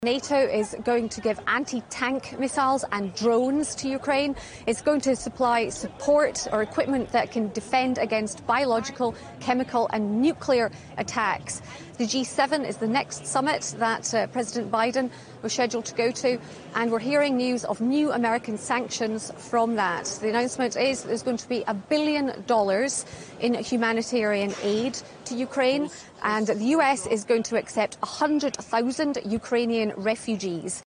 NATO is going to give anti-tank missiles and drones to Ukraine. It's going to supply support or equipment that can defend against biological, chemical and nuclear attacks. The G7 is the next summit that President Biden was scheduled to go to, and we're hearing news of new American sanctions from that. The announcement is there's going to be $1 billion in humanitarian aid to Ukraine, and the US is going to accept 100,000 Ukrainian refugees.